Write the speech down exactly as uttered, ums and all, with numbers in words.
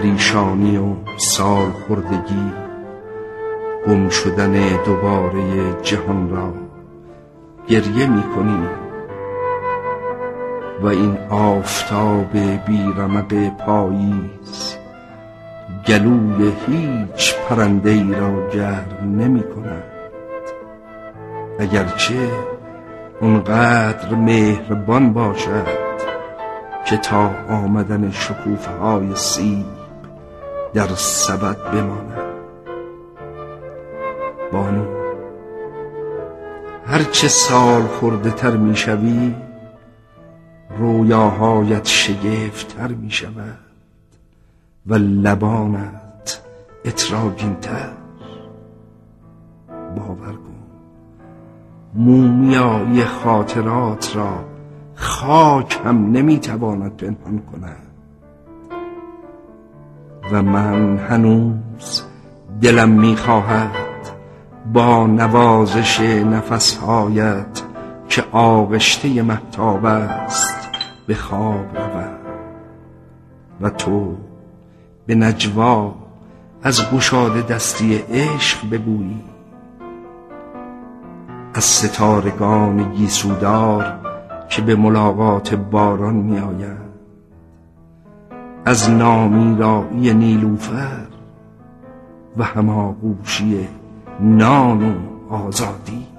پریشانی و سال خوردگی، گم شدن دوباره جهان را گریه می کنی و این آفتاب بیرمق پاییز گلوی هیچ پرنده ای را گرم نمی کند، اگرچه اونقدر مهربان باشد که تا آمدن شکوفه های سیب در سبد بماند. بانو، هرچه سال خورده تر می شوی رویاهایت شگفت‌تر می شود و لبانت اتراگین تر. باور کن مومیایی خاطرات را خاک هم نمیتواند پنهان کند و من هنوز دلم میخواهد با نوازش نفسهایت که آغشته مهتاب است به خواب روم و تو به نجوا از گشاده دستی عشق بگویی، از ستارگان گیسودار که به ملاقات باران می آیند، از نامیرایی نیلوفر و هماغوشی نان و آزادی.